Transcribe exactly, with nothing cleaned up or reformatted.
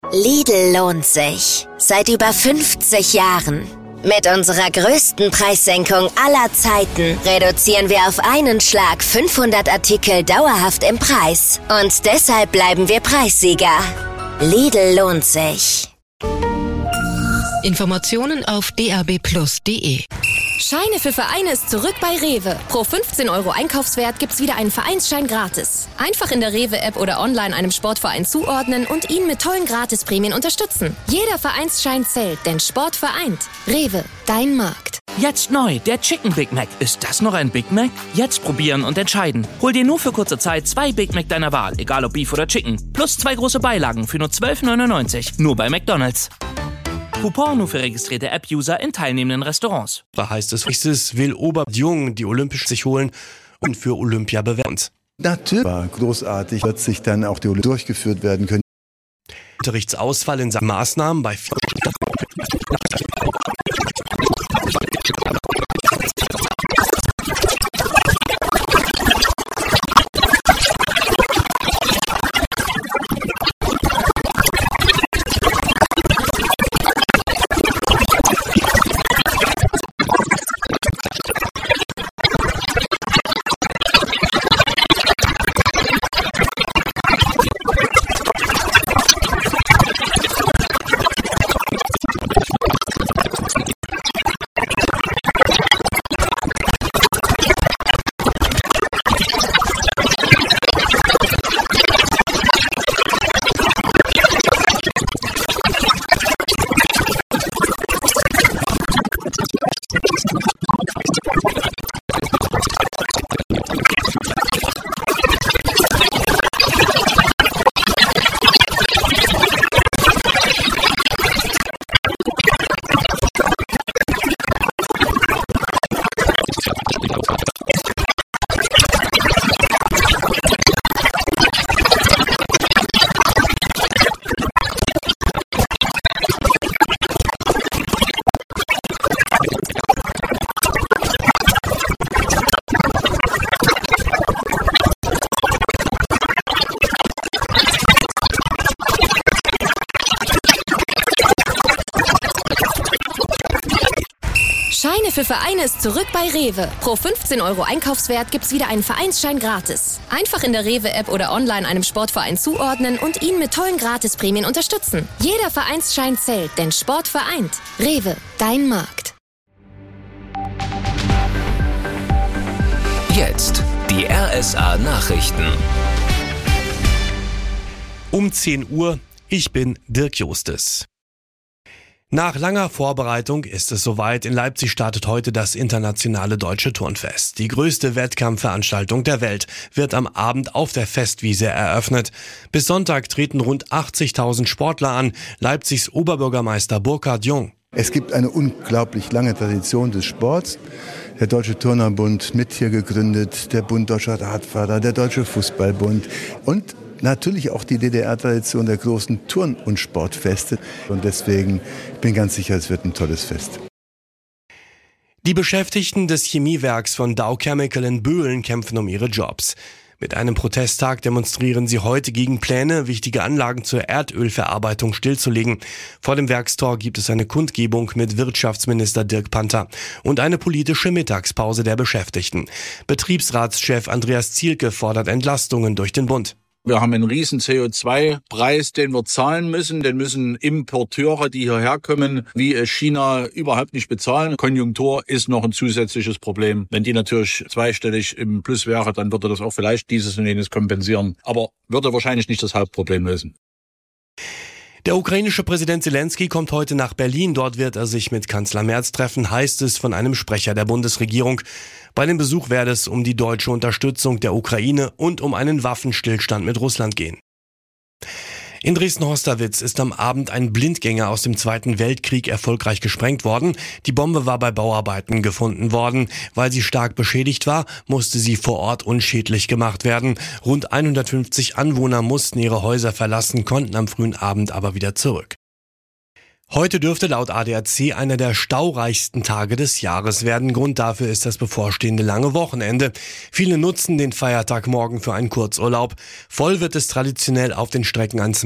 Lidl lohnt sich. Seit über fünfzig Jahren. Mit unserer größten Preissenkung aller Zeiten reduzieren wir auf einen Schlag fünfhundert Artikel dauerhaft im Preis. Und deshalb bleiben wir Preissieger. Lidl lohnt sich. Informationen auf d a b plus punkt d e. Scheine für Vereine ist zurück bei Rewe. Pro fünfzehn Euro Einkaufswert gibt's wieder einen Vereinsschein gratis. Einfach in der Rewe-App oder online einem Sportverein zuordnen und ihn mit tollen Gratisprämien unterstützen. Jeder Vereinsschein zählt, denn Sport vereint. Rewe, dein Markt. Jetzt neu, der Chicken Big Mac. Ist das noch ein Big Mac? Jetzt probieren und entscheiden. Hol dir nur für kurze Zeit zwei Big Mac deiner Wahl, egal ob Beef oder Chicken. Plus zwei große Beilagen für nur zwölf neunundneunzig. Nur bei McDonald's. Coupon nur für registrierte App-User in teilnehmenden Restaurants. Da heißt es, nächstes will Oberjung die Olympisch sich holen und für Olympia bewerben. Natürlich war großartig, wird sich dann auch die Olympiade durchgeführt werden können. Unterrichtsausfall in seinen Maßnahmen bei vier Scheine für Vereine ist zurück bei Rewe. Pro fünfzehn Euro Einkaufswert gibt's wieder einen Vereinsschein gratis. Einfach in der Rewe-App oder online einem Sportverein zuordnen und ihn mit tollen Gratisprämien unterstützen. Jeder Vereinsschein zählt, denn Sport vereint. Rewe, dein Markt. Jetzt die R S A-Nachrichten. Um zehn Uhr, ich bin Dirk Justes. Nach langer Vorbereitung ist es soweit. In Leipzig startet heute das internationale Deutsche Turnfest. Die größte Wettkampfveranstaltung der Welt wird am Abend auf der Festwiese eröffnet. Bis Sonntag treten rund achtzigtausend Sportler an. Leipzigs Oberbürgermeister Burkhard Jung. Es gibt eine unglaublich lange Tradition des Sports. Der Deutsche Turnerbund mit hier gegründet, der Bund Deutscher Radfahrer, der Deutsche Fußballbund und natürlich auch die D D R-Tradition der großen Turn- und Sportfeste. Und deswegen bin ich ganz sicher, es wird ein tolles Fest. Die Beschäftigten des Chemiewerks von Dow Chemical in Böhlen kämpfen um ihre Jobs. Mit einem Protesttag demonstrieren sie heute gegen Pläne, wichtige Anlagen zur Erdölverarbeitung stillzulegen. Vor dem Werkstor gibt es eine Kundgebung mit Wirtschaftsminister Dirk Panther und eine politische Mittagspause der Beschäftigten. Betriebsratschef Andreas Zielke fordert Entlastungen durch den Bund. Wir haben einen riesen C O zwei Preis, den wir zahlen müssen. Den müssen Importeure, die hierher kommen, wie China, überhaupt nicht bezahlen. Konjunktur ist noch ein zusätzliches Problem. Wenn die natürlich zweistellig im Plus wäre, dann würde das auch vielleicht dieses und jenes kompensieren. Aber würde wahrscheinlich nicht das Hauptproblem lösen. Der ukrainische Präsident Zelensky kommt heute nach Berlin. Dort wird er sich mit Kanzler Merz treffen, heißt es von einem Sprecher der Bundesregierung. Bei dem Besuch werde es um die deutsche Unterstützung der Ukraine und um einen Waffenstillstand mit Russland gehen. In Dresden-Horstawitz ist am Abend ein Blindgänger aus dem Zweiten Weltkrieg erfolgreich gesprengt worden. Die Bombe war bei Bauarbeiten gefunden worden. Weil sie stark beschädigt war, musste sie vor Ort unschädlich gemacht werden. Rund hundertfünfzig Anwohner mussten ihre Häuser verlassen, konnten am frühen Abend aber wieder zurück. Heute dürfte laut A D A C einer der staureichsten Tage des Jahres werden. Grund dafür ist das bevorstehende lange Wochenende. Viele nutzen den Feiertag morgen für einen Kurzurlaub. Voll wird es traditionell auf den Strecken ans